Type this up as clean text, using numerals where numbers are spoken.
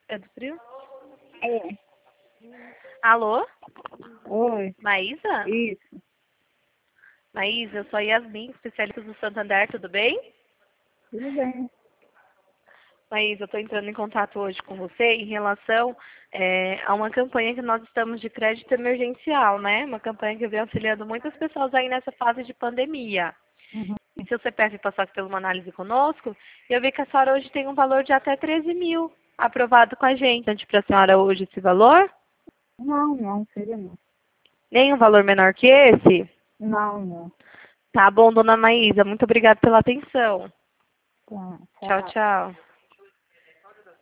É do frio? É. Alô? Oi. Maísa? Isso. Maísa, eu sou a Yasmin, especialista do Santander, tudo bem? Tudo bem. Maísa, eu estou entrando em contato hoje com você em relação a uma campanha que nós estamos de crédito emergencial, né? Uma campanha que vem auxiliando muitas pessoas aí nessa fase de pandemia. Uhum. E seu CPF passou aqui por uma análise conosco, e eu vi que a senhora hoje tem um valor de até 13 mil aprovado com a gente. Ante para a senhora hoje esse valor? Não, seria não. Nem um valor menor que esse? Não. Tá bom, dona Maísa. Muito obrigada pela atenção. Tá, Tchau, tchau. tchau.